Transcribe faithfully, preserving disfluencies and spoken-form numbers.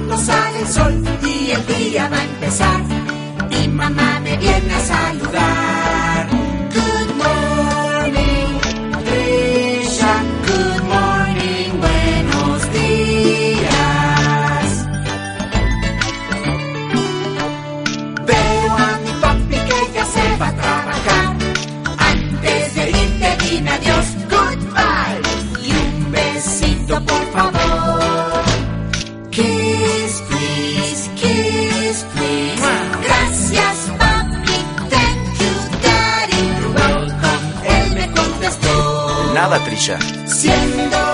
cuando sale el sol y el día va a empezar. Mi mamá me viene a saludar. Good morning, Trisha. Good morning, buenos días. Veo a mi papi que ya se va a trabajar. Antes de irte dime adiós, goodbye. Y un besito por favor. Kiss, please, kiss, please. Gracias, papi, thank you, daddy. You're welcome, él me contestó. Nada, Trisha. Siendo